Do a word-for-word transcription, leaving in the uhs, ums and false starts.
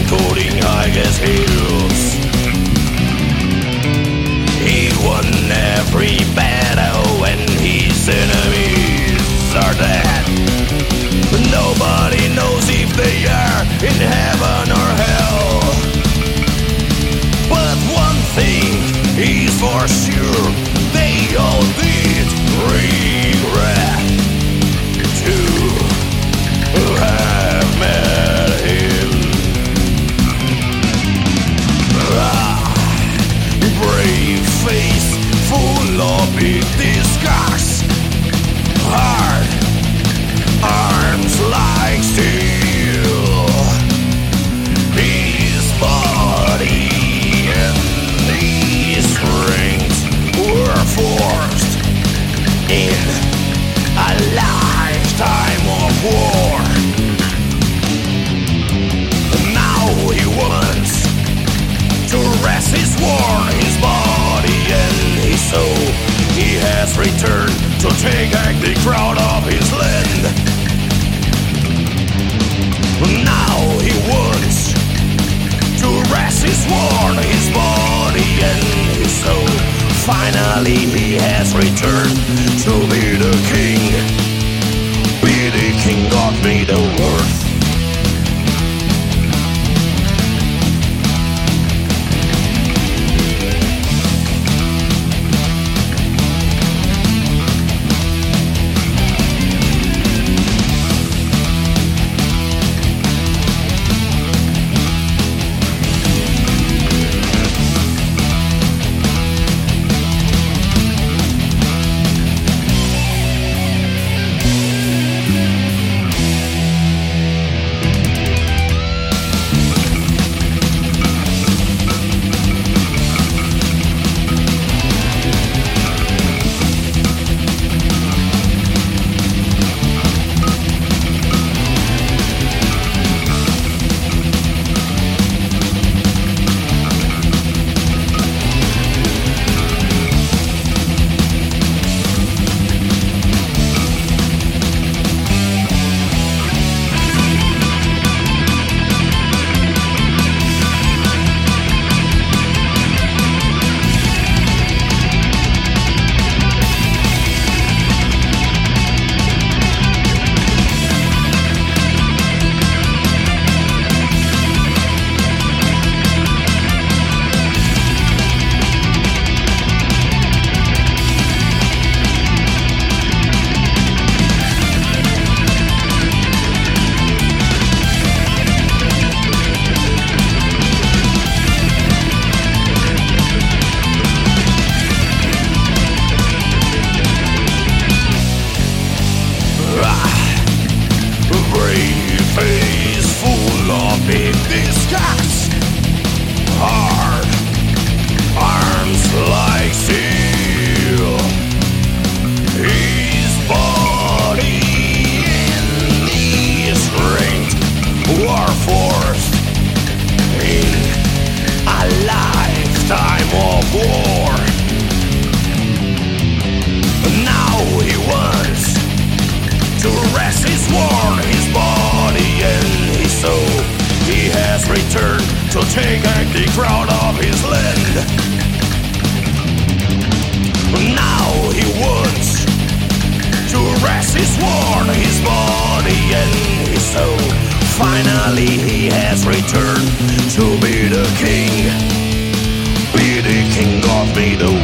including highest heels. He won every battle when his enemies are dead. Nobody knows if they are in heaven or hell. But one thing is for sure, they all did regret to have met him. Ah, brave face, full of big disguise, hard arms like steel. His body and his strength were forced in a lifetime of war. Now he wants to rest his war, his body and his soul. He has returned to take back the crown of his land. Now he wants to rest his war, his body and his soul. Finally he has returned to be the king, be the king of Middle-earth. To take back the crown of his land. Now he wants to rest his war, his body and his soul. Finally he has returned to be the king, be the king of Middle